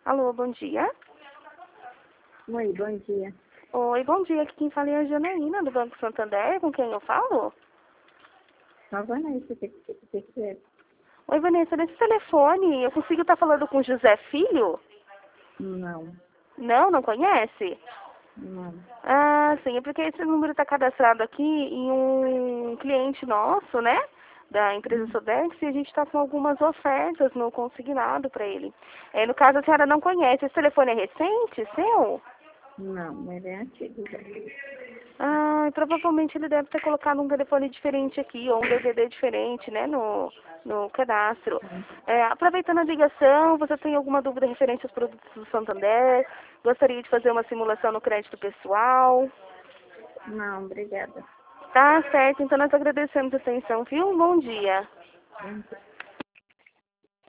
Alô, bom dia. Oi, bom dia. Oi, bom dia. Aqui quem fala é a Janaína, do Banco Santander. Com quem eu falo? A Vanessa, que é? Oi, Vanessa, nesse telefone, eu consigo estar falando com José Filho? Não, Não, não conhece? não. Ah, sim, é porque esse número está cadastrado aqui em um cliente nosso, né? Da empresa Sodex, e a gente está com algumas ofertas no consignado para ele. No caso, a senhora não conhece. Esse telefone é recente, seu? Não, ele é antigo já. Ah, provavelmente ele deve ter colocado um telefone diferente aqui, ou um DVD diferente, né, no cadastro. Aproveitando a ligação, você tem alguma dúvida referente aos produtos do Santander? Gostaria de fazer uma simulação no crédito pessoal? Não, obrigada. Tá certo, então nós agradecemos a atenção, viu? Um bom dia. Bom dia.